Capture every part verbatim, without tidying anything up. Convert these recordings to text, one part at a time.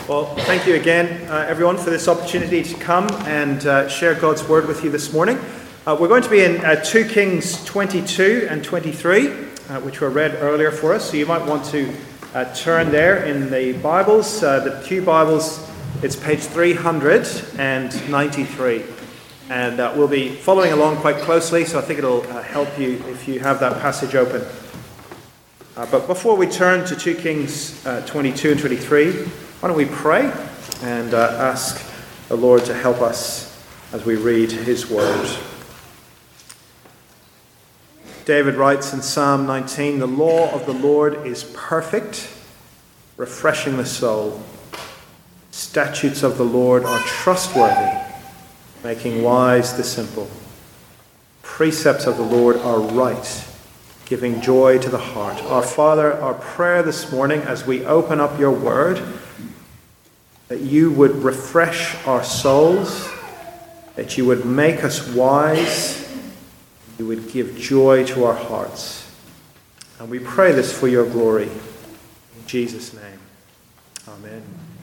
Well, thank you again, uh, everyone, for this opportunity to come and uh, share God's Word with you this morning. Uh, we're going to be in uh, Second Kings twenty-two and twenty-three, uh, which were read earlier for us, so you might want to uh, turn there in the Bibles. Uh, the Pew Bibles, it's page three hundred ninety-three, and uh, we'll be following along quite closely, so I think it'll uh, help you if you have that passage open. Uh, but before we turn to Second Kings uh, twenty-two and twenty-three, why don't we pray and uh, ask the Lord to help us as we read his word. David writes in Psalm nineteen, "The law of the Lord is perfect, refreshing the soul. Statutes of the Lord are trustworthy, making wise the simple. Precepts of the Lord are right, giving joy to the heart." Our Father, our prayer this morning as we open up your word, that you would refresh our souls, that you would make us wise, you would give joy to our hearts. And we pray this for your glory. In Jesus' name, amen.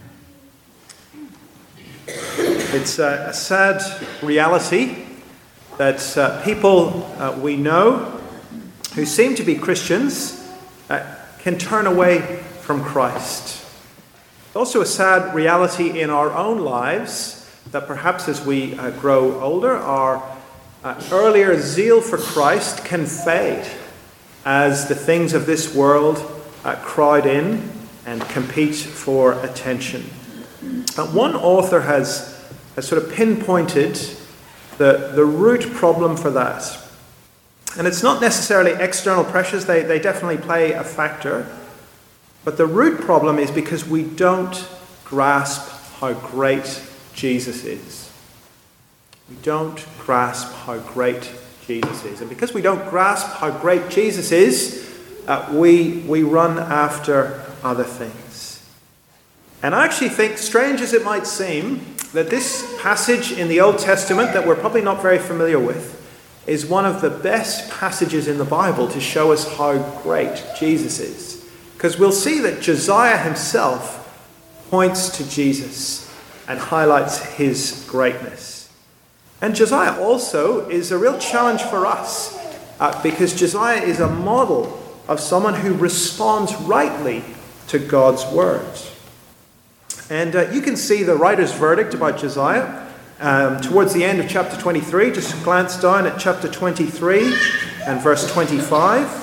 It's a, a sad reality that uh, people uh, we know who seem to be Christians uh, can turn away from Christ. It's also a sad reality in our own lives that perhaps as we uh, grow older, our uh, earlier zeal for Christ can fade as the things of this world uh, crowd in and compete for attention. Uh, one author has, has sort of pinpointed the, the root problem for that. And it's not necessarily external pressures, they, they definitely play a factor. But the root problem is because we don't grasp how great Jesus is. We don't grasp how great Jesus is. And because we don't grasp how great Jesus is, uh, we, we run after other things. And I actually think, strange as it might seem, that this passage in the Old Testament that we're probably not very familiar with is one of the best passages in the Bible to show us how great Jesus is. Because we'll see that Josiah himself points to Jesus and highlights his greatness. And Josiah also is a real challenge for us uh, because Josiah is a model of someone who responds rightly to God's word. And uh, you can see the writer's verdict about Josiah um, towards the end of chapter twenty-three. Just glance down at chapter twenty-three and verse twenty-five.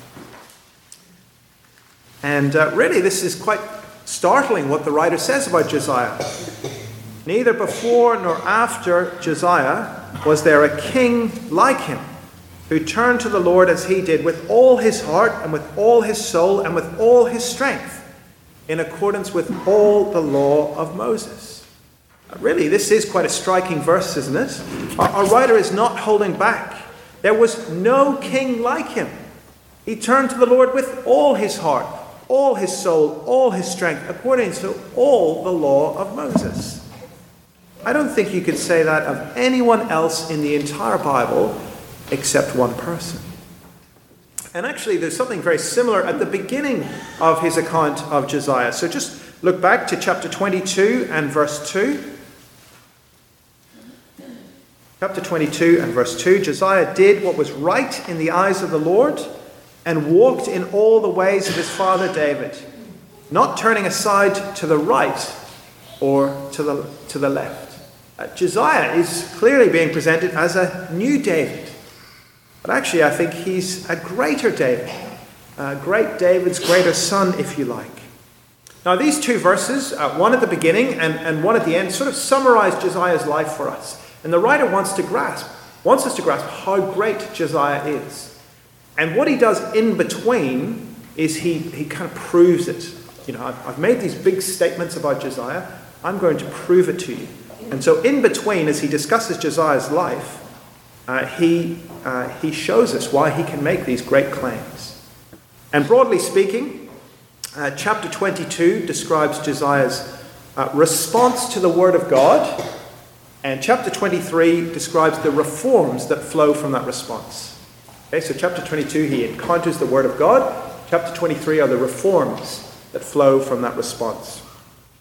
And uh, really, this is quite startling what the writer says about Josiah. "Neither before nor after Josiah was there a king like him, who turned to the Lord as he did, with all his heart and with all his soul and with all his strength, in accordance with all the law of Moses." Uh, really, this is quite a striking verse, isn't it? Our, our writer is not holding back. There was no king like him. He turned to the Lord with all his heart, all his soul, all his strength, according to all the law of Moses. I don't think you could say that of anyone else in the entire Bible except one person. And actually, there's something very similar at the beginning of his account of Josiah. So just look back to chapter twenty-two and verse two. Chapter twenty-two and verse two. "Josiah did what was right in the eyes of the Lord, and walked in all the ways of his father David, not turning aside to the right or to the, to the left." Uh, Josiah is clearly being presented as a new David. But actually, I think he's a greater David. Uh, great David's greater son, if you like. Now, these two verses, uh, one at the beginning and, and one at the end, sort of summarize Josiah's life for us. And the writer wants to grasp, wants us to grasp how great Josiah is. And what he does in between is he, he kind of proves it. You know, I've, I've made these big statements about Josiah. I'm going to prove it to you. And so in between, as he discusses Josiah's life, uh, he, uh, he shows us why he can make these great claims. And broadly speaking, uh, chapter twenty-two describes Josiah's uh, response to the word of God. And chapter twenty-three describes the reforms that flow from that response. Okay, so chapter twenty-two, he encounters the word of God. Chapter twenty-three are the reforms that flow from that response. So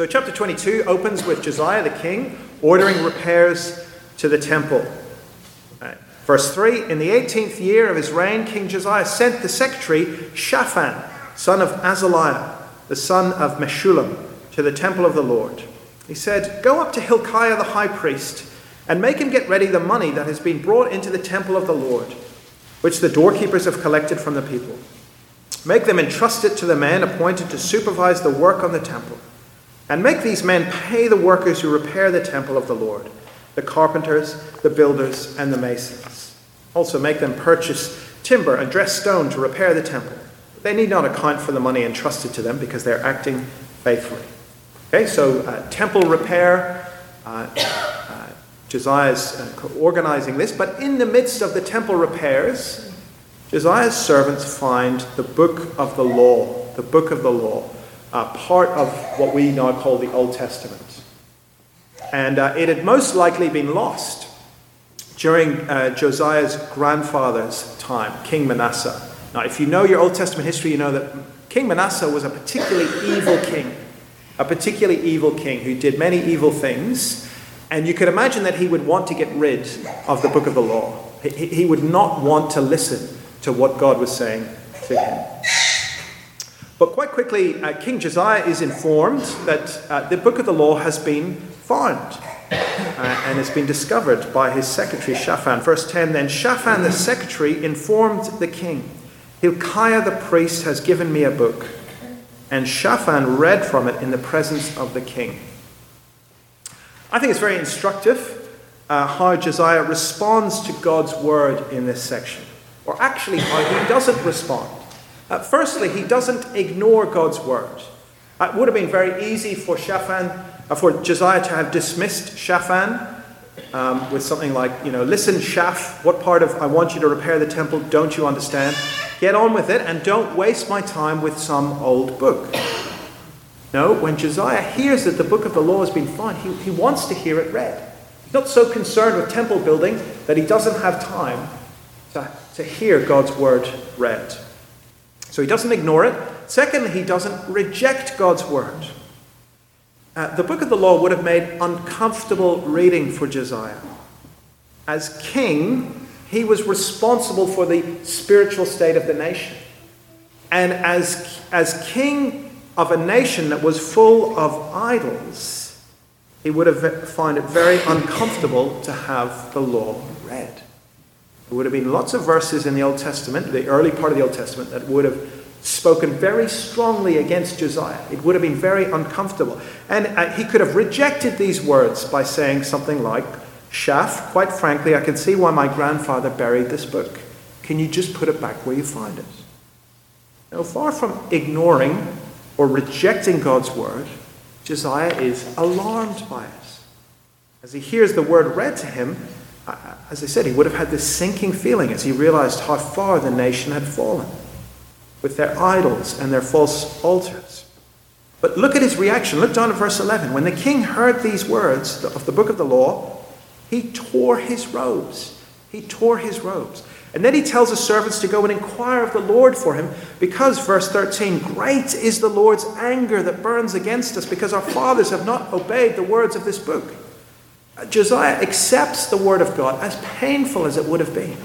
So chapter twenty-two opens with Josiah the king ordering repairs to the temple. Right. Verse three, in the eighteenth year of his reign, King Josiah sent the secretary Shaphan, son of Azaliah, the son of Meshullam, to the temple of the Lord. He said, "Go up to Hilkiah the high priest, and make him get ready the money that has been brought into the temple of the Lord, which the doorkeepers have collected from the people. Make them entrust it to the men appointed to supervise the work on the temple. And make these men pay the workers who repair the temple of the Lord, the carpenters, the builders, and the masons. Also make them purchase timber and dressed stone to repair the temple. They need not account for the money entrusted to them because they're acting faithfully." Okay, so uh, temple repair, uh, uh, Josiah's uh, organizing this, but in the midst of the temple repairs, Josiah's servants find the book of the law, the book of the law, uh, part of what we now call the Old Testament. And uh, it had most likely been lost during uh, Josiah's grandfather's time, King Manasseh. Now, if you know your Old Testament history, you know that King Manasseh was a particularly evil king, a particularly evil king who did many evil things. And you could imagine that he would want to get rid of the book of the law. He, he would not want to listen to what God was saying to him. But quite quickly, uh, King Josiah is informed that uh, the book of the law has been found uh, and has been discovered by his secretary Shaphan. Verse ten, then Shaphan the secretary informed the king, "Hilkiah the priest has given me a book." And Shaphan read from it in the presence of the king. I think it's very instructive uh, how Josiah responds to God's word in this section. Or actually how he doesn't respond. Uh, firstly, he doesn't ignore God's word. Uh, it would have been very easy for Shaphan, uh, for Josiah to have dismissed Shaphan um, with something like, you know, "Listen, Shaph, what part of I want you to repair the temple don't you understand? Get on with it and don't waste my time with some old book." No, when Josiah hears that the book of the law has been found, he, he wants to hear it read. He's not so concerned with temple building that he doesn't have time to, to hear God's word read. So he doesn't ignore it. Secondly, he doesn't reject God's word. Uh, the book of the law would have made uncomfortable reading for Josiah. As king, he was responsible for the spiritual state of the nation. And as, as king of a nation that was full of idols, he would have found it very uncomfortable to have the law read. There would have been lots of verses in the Old Testament, the early part of the Old Testament, that would have spoken very strongly against Josiah. It would have been very uncomfortable. And uh, he could have rejected these words by saying something like, "Shaph, quite frankly, I can see why my grandfather buried this book. Can you just put it back where you find it?" Now, far from ignoring or rejecting God's word, Josiah is alarmed by it. As he hears the word read to him, as I said, he would have had this sinking feeling as he realized how far the nation had fallen with their idols and their false altars. But look at his reaction. Look down at verse eleven. When the king heard these words of the book of the law, he tore his robes. He tore his robes. And then he tells his servants to go and inquire of the Lord for him, because, verse thirteen, "Great is the Lord's anger that burns against us, because our fathers have not obeyed the words of this book." Josiah accepts the word of God, as painful as it would have been.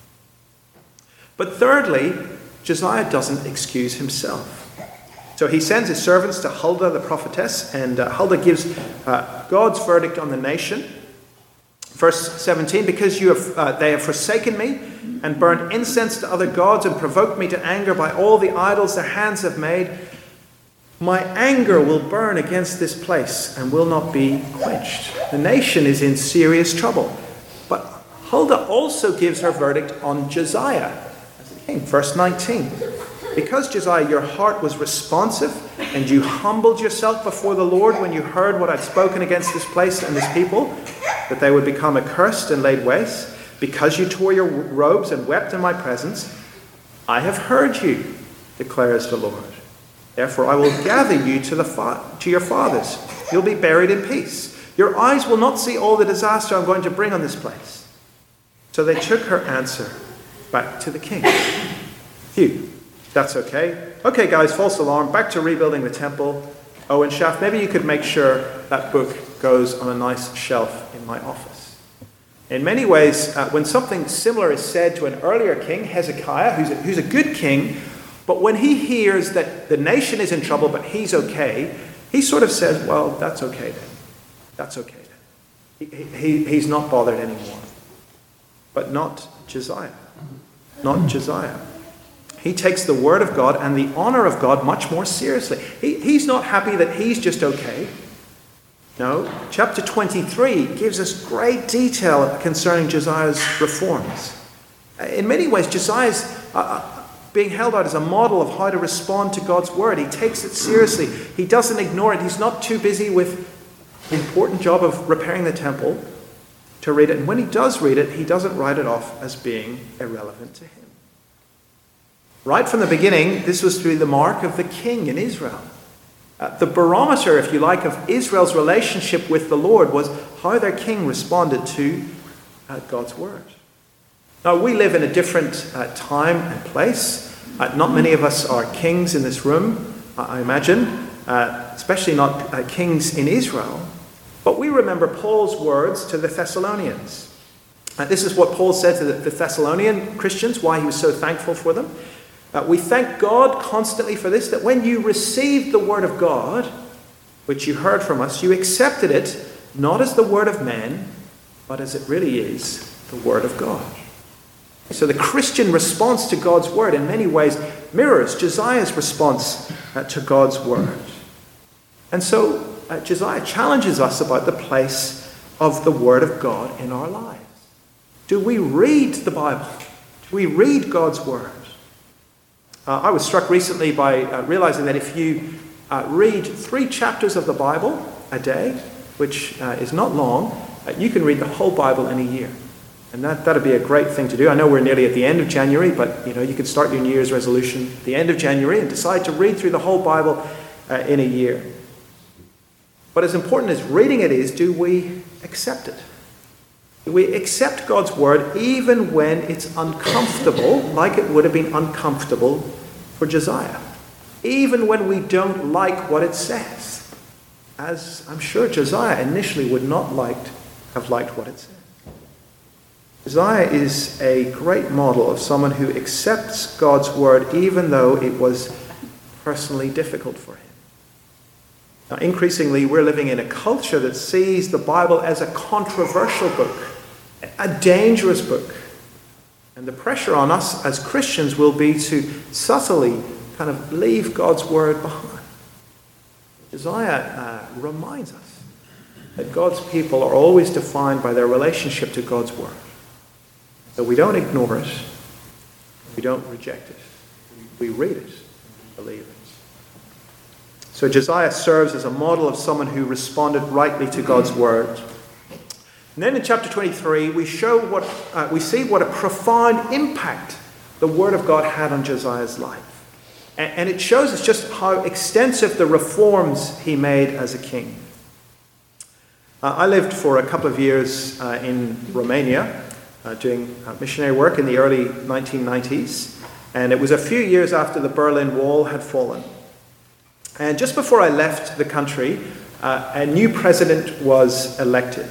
But thirdly, Josiah doesn't excuse himself. So he sends his servants to Huldah the prophetess, and uh, Huldah gives uh, God's verdict on the nation. Verse seventeen, "Because you have, uh, they have forsaken me and burned incense to other gods and provoked me to anger by all the idols their hands have made, my anger will burn against this place and will not be quenched." The nation is in serious trouble. But Huldah also gives her verdict on Josiah as a king. Verse nineteen, "Because, Josiah, your heart was responsive and you humbled yourself before the Lord when you heard what I'd spoken against this place and this people, that they would become accursed and laid waste, because you tore your robes and wept in my presence, I have heard you, declares the Lord. Therefore I will gather you to, the fa- to your fathers. You'll be buried in peace. Your eyes will not see all the disaster I'm going to bring on this place." So they took her answer back to the king. Phew, that's okay. Okay, guys, false alarm. Back to rebuilding the temple. Oh, and Shaf, maybe you could make sure that book goes on a nice shelf in my office. In many ways, uh, when something similar is said to an earlier king, Hezekiah, who's a, who's a good king, but when he hears that the nation is in trouble, but he's okay, he sort of says, well, that's okay then. That's okay then. He, he, he's not bothered anymore. But not Josiah. Not Josiah. He takes the word of God and the honor of God much more seriously. He, he's not happy that he's just okay. No, chapter twenty-three gives us great detail concerning Josiah's reforms. In many ways, Josiah's uh, being held out as a model of how to respond to God's word. He takes it seriously. He doesn't ignore it. He's not too busy with the important job of repairing the temple to read it. And when he does read it, he doesn't write it off as being irrelevant to him. Right from the beginning, this was to be the mark of the king in Israel. Uh, the barometer, if you like, of Israel's relationship with the Lord was how their king responded to uh, God's word. Now, we live in a different uh, time and place. Uh, not many of us are kings in this room, uh, I imagine, uh, especially not uh, kings in Israel. But we remember Paul's words to the Thessalonians. Uh, this is what Paul said to the, the Thessalonian Christians, why he was so thankful for them. Uh, we thank God constantly for this, that when you received the word of God, which you heard from us, you accepted it not as the word of men, but as it really is, the word of God. So the Christian response to God's word in many ways mirrors Josiah's response uh, to God's word. And so uh, Josiah challenges us about the place of the word of God in our lives. Do we read the Bible? Do we read God's word? Uh, I was struck recently by uh, realizing that if you uh, read three chapters of the Bible a day, which uh, is not long, uh, you can read the whole Bible in a year. And that that'd be a great thing to do. I know we're nearly at the end of January, but you know you could start your New Year's resolution at the end of January and decide to read through the whole Bible uh, in a year. But as important as reading it is, do we accept it? Do we accept God's word even when it's uncomfortable, like it would have been uncomfortable for Josiah? Even when we don't like what it says, as I'm sure Josiah initially would not liked, have liked what it said. Josiah is a great model of someone who accepts God's word even though it was personally difficult for him. Now, increasingly, we're living in a culture that sees the Bible as a controversial book, a dangerous book. And the pressure on us as Christians will be to subtly kind of leave God's word behind. Josiah uh, reminds us that God's people are always defined by their relationship to God's word. So we don't ignore it, we don't reject it, we read it, we believe it. So Josiah serves as a model of someone who responded rightly to God's word. And then in chapter twenty-three, we show what uh, we see what a profound impact the word of God had on Josiah's life, and, and it shows us just how extensive the reforms he made as a king. Uh, I lived for a couple of years uh, in Romania. Uh, doing uh, missionary work in the early nineteen nineties, and it was a few years after the Berlin Wall had fallen. And just before I left the country, uh, a new president was elected.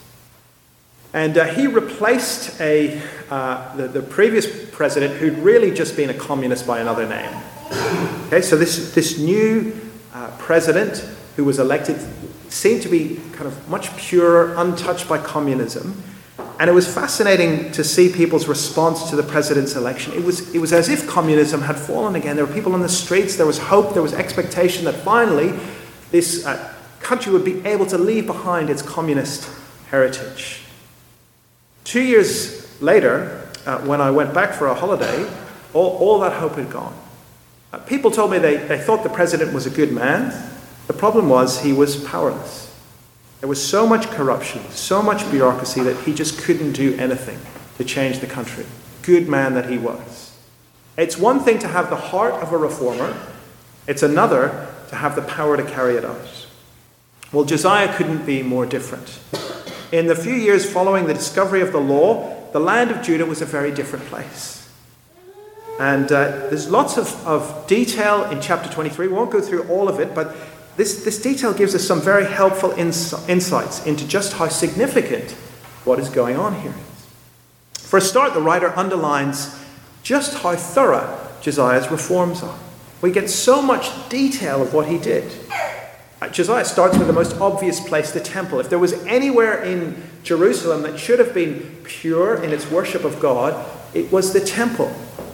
And uh, he replaced a, uh, the, the previous president who'd really just been a communist by another name. Okay, so this, this new uh, president who was elected seemed to be kind of much purer, untouched by communism. And it was fascinating to see people's response to the president's election. It was, it was as if communism had fallen again. There were people on the streets, there was hope, there was expectation that finally this uh, country would be able to leave behind its communist heritage. Two years later, uh, when I went back for a holiday, all, all that hope had gone. Uh, people told me they, they thought the president was a good man. The problem was he was powerless. There was so much corruption, so much bureaucracy that he just couldn't do anything to change the country. Good man that he was. It's one thing to have the heart of a reformer. It's another to have the power to carry it out. Well, Josiah couldn't be more different. In the few years following the discovery of the law, the land of Judah was a very different place. And uh, there's lots of, of detail in chapter twenty-three. We won't go through all of it, but this, this detail gives us some very helpful ins- insights into just how significant what is going on here is. For a start, the writer underlines just how thorough Josiah's reforms are. We get so much detail of what he did. Uh, Josiah starts with the most obvious place, the temple. If there was anywhere in Jerusalem that should have been pure in its worship of God, it was the temple.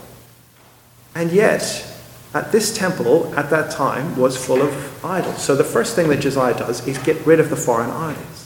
And yet, at this temple, at that time, was full of idols. So the first thing that Josiah does is get rid of the foreign idols.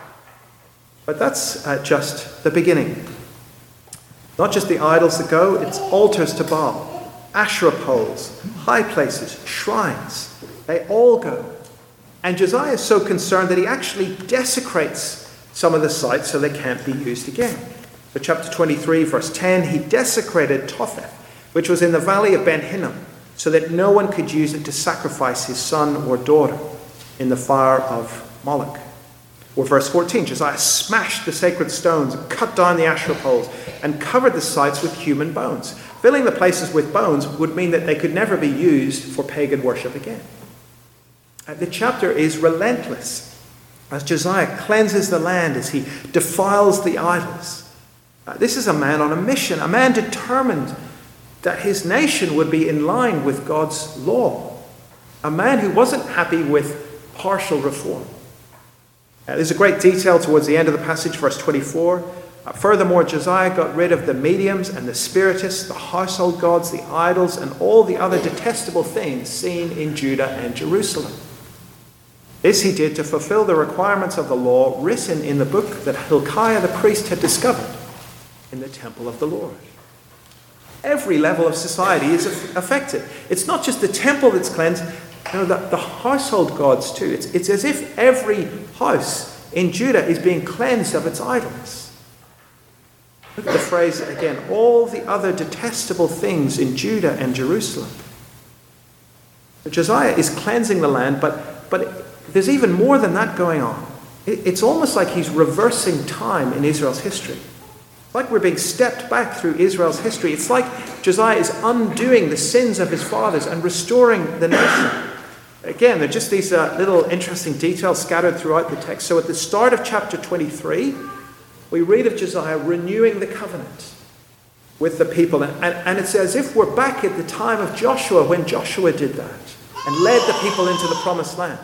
But that's uh, just the beginning. Not just the idols that go, it's altars to Baal, Asherah poles, high places, shrines. They all go. And Josiah is so concerned that he actually desecrates some of the sites so they can't be used again. So chapter twenty-three, verse ten, he desecrated Topheth, which was in the valley of Ben Hinnom, so that no one could use it to sacrifice his son or daughter in the fire of Moloch. Or verse fourteen, Josiah smashed the sacred stones, cut down the Asherah poles, and covered the sites with human bones. Filling the places with bones would mean that they could never be used for pagan worship again. Uh, the chapter is relentless as Josiah cleanses the land, as he defiles the idols. Uh, this is a man on a mission, a man determined that his nation would be in line with God's law. A man who wasn't happy with partial reform. Uh, there's a great detail towards the end of the passage, verse twenty-four. Uh, furthermore, Josiah got rid of the mediums and the spiritists, the household gods, the idols, and all the other detestable things seen in Judah and Jerusalem. This he did to fulfill the requirements of the law written in the book that Hilkiah the priest had discovered in the temple of the Lord. Every level of society is affected. It's not just the temple that's cleansed, you know, the, the household gods too. It's, it's as if every house in Judah is being cleansed of its idols. Look at the phrase again, all the other detestable things in Judah and Jerusalem. Josiah is cleansing the land, but, but there's even more than that going on. It, it's almost like he's reversing time in Israel's history. It's like we're being stepped back through Israel's history. It's like Josiah is undoing the sins of his fathers and restoring the nation. Again, there are just these uh, little interesting details scattered throughout the text. So at the start of chapter twenty-three, we read of Josiah renewing the covenant with the people. And, and, and it's as if we're back at the time of Joshua, when Joshua did that and led the people into the promised land.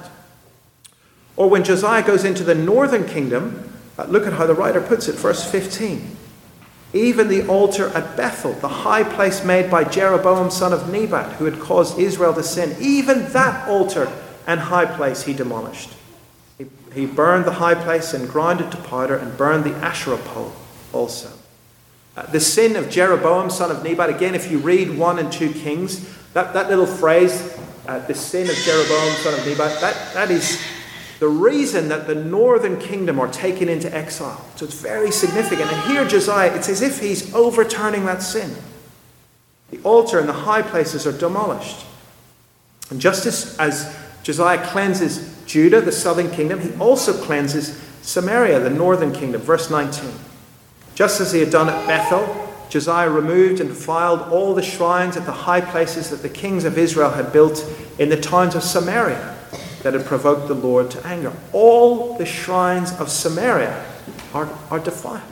Or when Josiah goes into the northern kingdom, uh, look at how the writer puts it, verse fifteen. Even the altar at Bethel, the high place made by Jeroboam son of Nebat, who had caused Israel to sin, even that altar and high place he demolished. He, he burned the high place and ground it to powder, and burned the Asherah pole also. Uh, the sin of Jeroboam son of Nebat, again, if you read one and two Kings, that, that little phrase, uh, the sin of Jeroboam son of Nebat, that, that is the reason that the northern kingdom are taken into exile. So it's very significant. And here Josiah, it's as if he's overturning that sin. The altar and the high places are demolished. And just as, as Josiah cleanses Judah, the southern kingdom, he also cleanses Samaria, the northern kingdom. Verse nineteen. Just as he had done at Bethel, Josiah removed and defiled all the shrines at the high places that the kings of Israel had built in the towns of Samaria, that had provoked the Lord to anger. All the shrines of Samaria are, are defiled.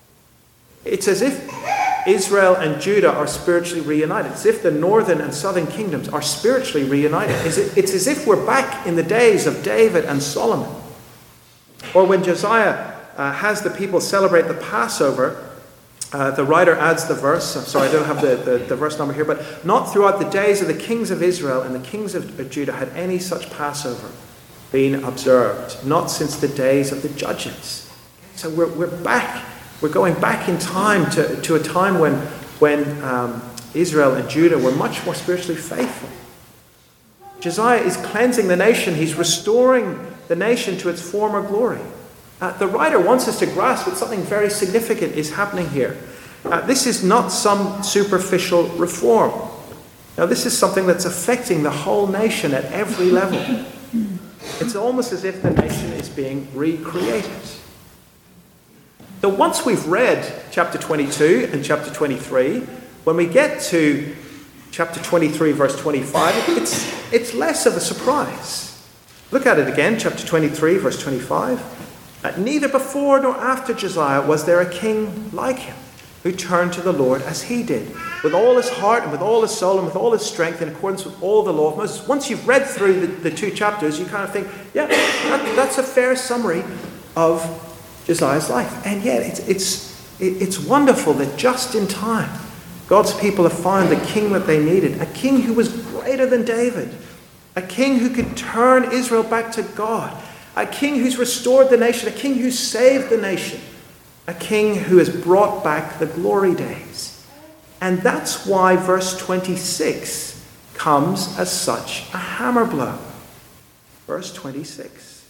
It's as if Israel and Judah are spiritually reunited. It's as if the northern and southern kingdoms are spiritually reunited. It's as if we're back in the days of David and Solomon. Or when Josiah uh, has the people celebrate the Passover, Uh, the writer adds the verse, I'm sorry I don't have the, the, the verse number here, but not throughout the days of the kings of Israel and the kings of Judah had any such Passover been observed, not since the days of the judges. So we're, we're back, we're going back in time to, to a time when, when um, Israel and Judah were much more spiritually faithful. Josiah is cleansing the nation, he's restoring the nation to its former glory. Uh, the writer wants us to grasp that something very significant is happening here. Uh, this is not some superficial reform. Now, this is something that's affecting the whole nation at every level. It's almost as if the nation is being recreated. So once we've read chapter twenty-two and chapter twenty-three, when we get to chapter twenty-three, verse twenty-five, it's, it's less of a surprise. Look at it again, chapter twenty-three, verse twenty-five. Uh, Neither before nor after Josiah was there a king like him, who turned to the Lord as he did, with all his heart and with all his soul and with all his strength, in accordance with all the law of Moses. Once you've read through the, the two chapters, you kind of think, yeah, that, that's a fair summary of Josiah's life. And yet, it's, it's, it's wonderful that just in time, God's people have found the king that they needed, a king who was greater than David, a king who could turn Israel back to God, a king who's restored the nation, a king who's saved the nation, a king who has brought back the glory days. And that's why verse twenty-six comes as such a hammer blow. Verse twenty-six.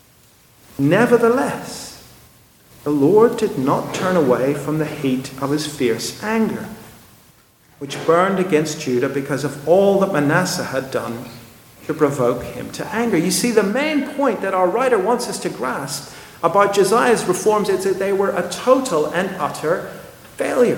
Nevertheless, the Lord did not turn away from the heat of his fierce anger, which burned against Judah because of all that Manasseh had done to provoke him to anger. You see, the main point that our writer wants us to grasp about Josiah's reforms is that they were a total and utter failure.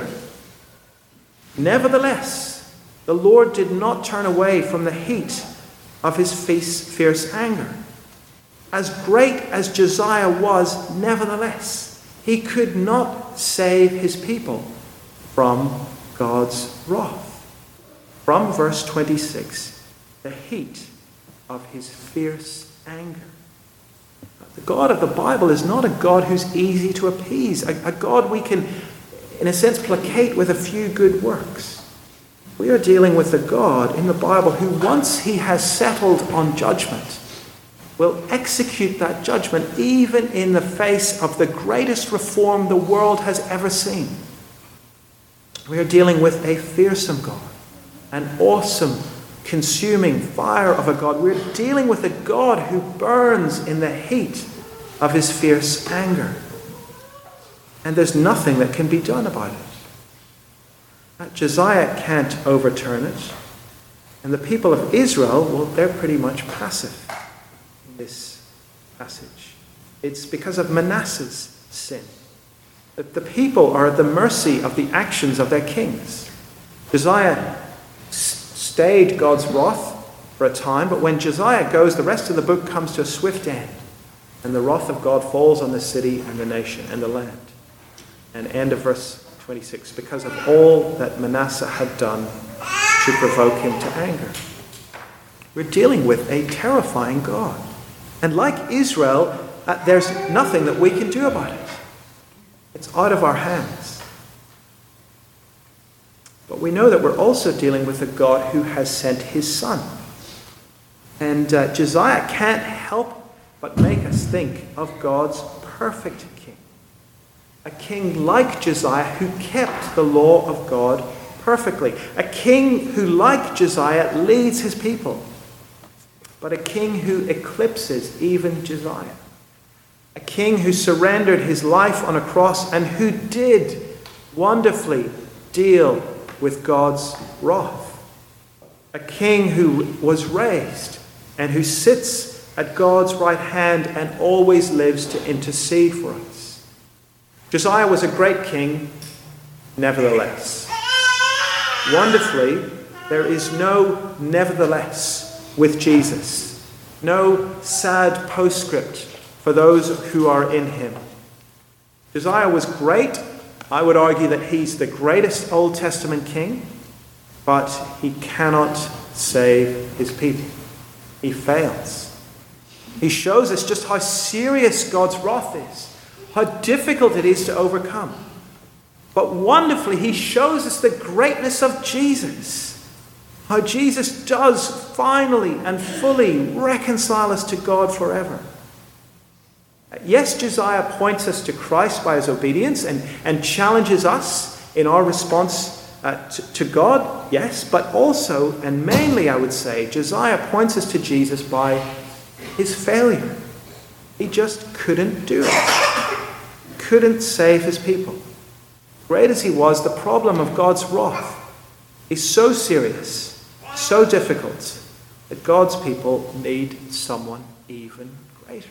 Nevertheless, the Lord did not turn away from the heat of his fierce anger. As great as Josiah was, nevertheless, he could not save his people from God's wrath. From verse twenty-six, the heat of his fierce anger. The God of the Bible is not a God who's easy to appease, a, a God we can, in a sense, placate with a few good works. We are dealing with a God in the Bible who, once he has settled on judgment, will execute that judgment even in the face of the greatest reform the world has ever seen. We are dealing with a fearsome God, an awesome, consuming fire of a God. We're dealing with a God who burns in the heat of his fierce anger. And there's nothing that can be done about it. Josiah can't overturn it. And the people of Israel, well, they're pretty much passive in this passage. It's because of Manasseh's sin. That the people are at the mercy of the actions of their kings. Josiah stayed God's wrath for a time, but when Josiah goes, the rest of the book comes to a swift end, and the wrath of God falls on the city and the nation and the land. And end of verse twenty-six, because of all that Manasseh had done to provoke him to anger. We're dealing with a terrifying God. And like Israel, uh, there's nothing that we can do about it. It's out of our hands. But we know that we're also dealing with a God who has sent his Son. And uh, Josiah can't help but make us think of God's perfect king. A king like Josiah who kept the law of God perfectly. A king who, like Josiah, leads his people. But a king who eclipses even Josiah. A king who surrendered his life on a cross and who did wonderfully deal with God's wrath. A king who was raised and who sits at God's right hand and always lives to intercede for us. Josiah was a great king, nevertheless. Wonderfully, there is no nevertheless with Jesus. No sad postscript for those who are in him. Josiah was great. I would argue that he's the greatest Old Testament king, but he cannot save his people. He fails. He shows us just how serious God's wrath is, how difficult it is to overcome. But wonderfully, he shows us the greatness of Jesus, how Jesus does finally and fully reconcile us to God forever. Yes, Josiah points us to Christ by his obedience and, and challenges us in our response uh, to, to God, yes, but also, and mainly I would say, Josiah points us to Jesus by his failure. He just couldn't do it. Couldn't save his people. Great as he was, the problem of God's wrath is so serious, so difficult, that God's people need someone even greater.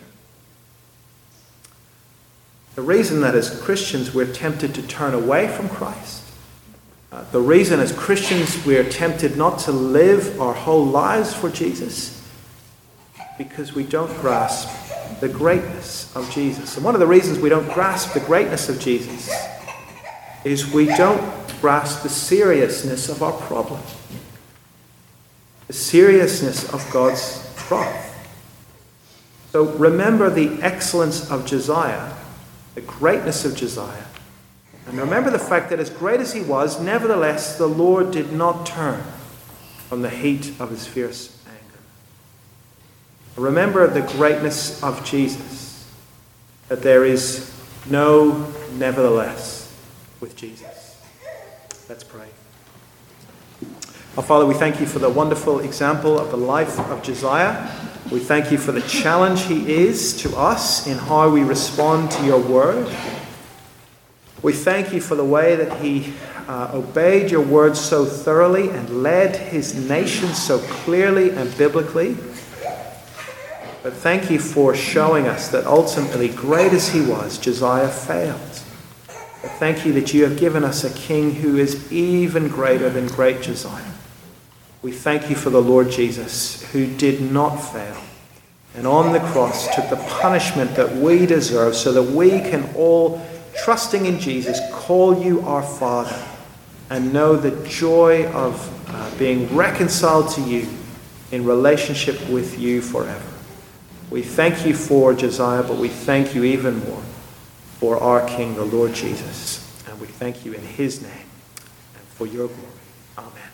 The reason that as Christians we're tempted to turn away from Christ, uh, the reason as Christians we're tempted not to live our whole lives for Jesus, because we don't grasp the greatness of Jesus. And one of the reasons we don't grasp the greatness of Jesus is we don't grasp the seriousness of our problem, the seriousness of God's wrath. So remember the excellence of Josiah, the greatness of Josiah, and remember the fact that as great as he was, nevertheless the Lord did not turn from the heat of his fierce anger. Remember the greatness of Jesus, that there is no nevertheless with Jesus. Let's pray. Our Father, we thank you for the wonderful example of the life of Josiah. We thank you for the challenge he is to us in how we respond to your word. We thank you for the way that he uh, obeyed your word so thoroughly and led his nation so clearly and biblically. But thank you for showing us that ultimately, great as he was, Josiah failed. But thank you that you have given us a king who is even greater than great Josiah. We thank you for the Lord Jesus, who did not fail, and on the cross took the punishment that we deserve so that we can all, trusting in Jesus, call you our Father and know the joy of uh, being reconciled to you in relationship with you forever. We thank you for Josiah, but we thank you even more for our King, the Lord Jesus. And we thank you in his name and for your glory. Amen.